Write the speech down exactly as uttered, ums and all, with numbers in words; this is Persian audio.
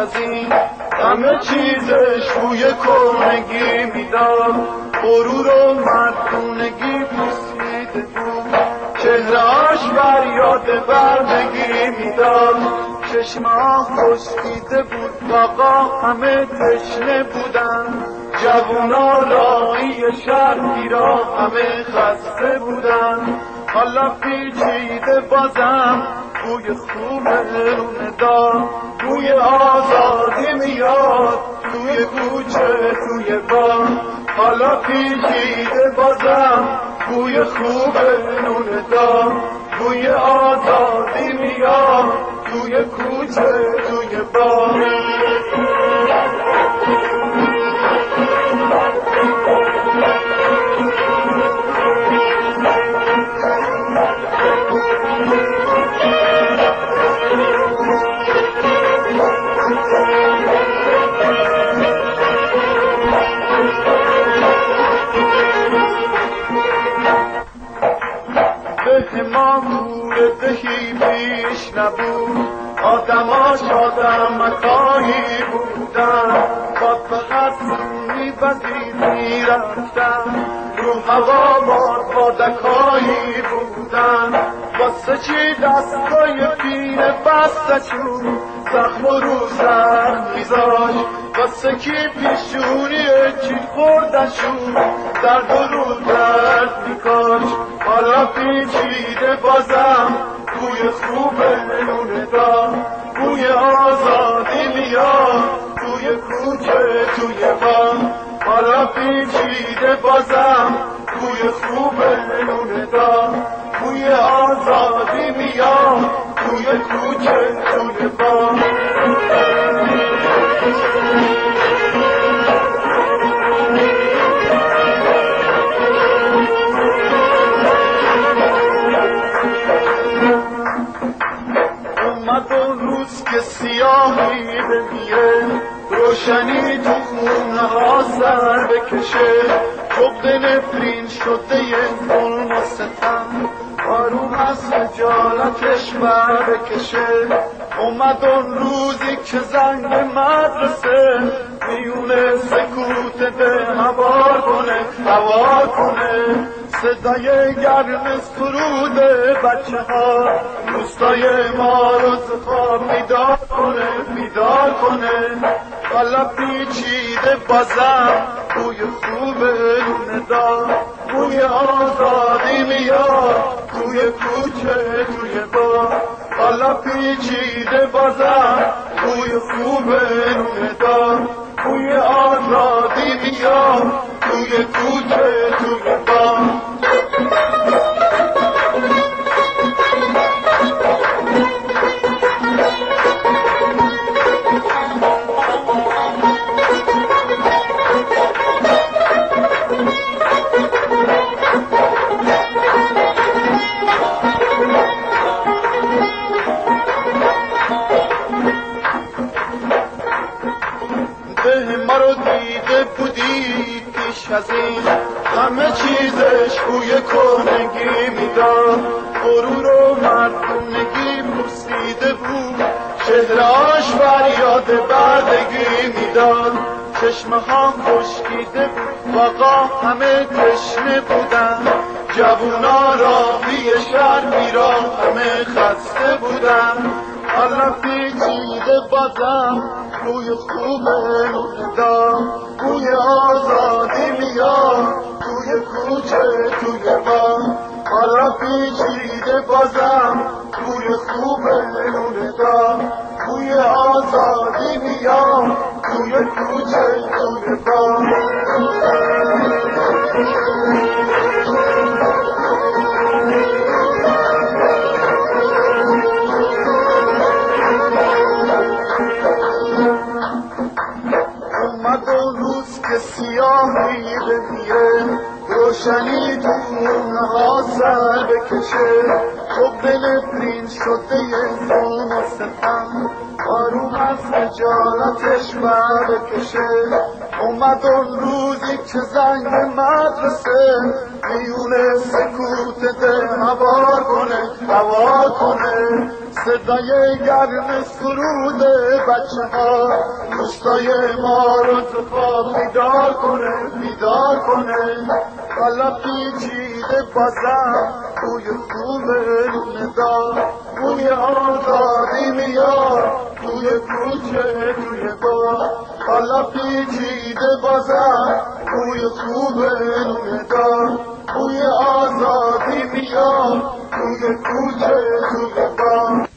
از این همه چیزش بوی کهنگی میداد، غرور و مردونگی پوسیده بود، چهرهاش بر یاد بردگی میداد، چشمه‌ها خشکیده بود، آقا همه تشنه بودن، جوونا راهی شهری را همه خسته بودن، حالا پیچیده بازم بوی خوب رونه دار، بوی آزادی میاد توی کوچه توی باغ، حالا پیچیده بازم بوی خوب رونه دار، بوی آزادی میاد توی کوچه توی باغ. ما کوره دهی پیش نبود، آدماش آدمکایی بودن، با فقط میبزید میرفتن، رو هوا باد بادکایی بودن، واسه چی دستای پینه بستشون زخم و رو زخم میذاش، واسه کی پیشونی چی خوردشون درد و رو درد میکاش، حالا پیچیده بازم بوی خوب نونه دار، بوی آزادی میاد توی کوچه توی باغ، حالا پیچیده بازم بوی خوب نونه دار، بوی آزادی میاد توی کوچه توی باغ. اومد اون روز که سیاهی بمیره، روشنی تو خونه ها سر بکشه، جغد نفرین شده ظلم و ستم، آروم از خجالتش بر بکشه، اومد اون روزی که زنگ مدرسه میونه سکوت ده هوار کنه هوار کنه، صدای گرم سرود بچه ها روستای ما رو ز خواب بیدار کنه بیدار کنه، حالا پیچیده بازم بوی خوب رونه دار، بوی آزادی میاد توی کوچه توی باغ، حالا پیچیده بازم بوی خوب رونه دار، بوی آزادی میاد توی کوچه توی باغ. ما رو دیده بودی پیش از این همه چیزش بوی کهنگی میداد، غرور و مردونگی پوسیده بود، چهرهاش فریاد بردگی میداد، چشمه ها خشکیده بود، آقا همه تشنه بودن، جوونا راهی شهر میرا همه خسته بودن، حالا پیچیده بازم بوی خوب رونه دار، بوی آزادی میاد توی کوچه توی باغ، حالا پیچیده بازم بوی خوب رونه دار، بوی آزادی میاد توی کوچه توی باغ. اومد اون روز که سیاهی بمیره، روشنی تو خونه ها سر بکشه، جغد نفرین شده ظلم و ستم، آروم از خجالتش بر بکشه، اومد اون روزی که زنگ مدرسه میونه سکوت ده هوار کنه هوار کنه، صدای گرم سرود بچه ها دوستای ما رو تو خواب بیدار کنه بیدار کنه حالا پیچیده بازم توی خوب ندا بوی آزادی میاد توی کوچه توی با حالا پیچیده بازم توی خوب ندا بوی آزادی میاد توی کوچه توی با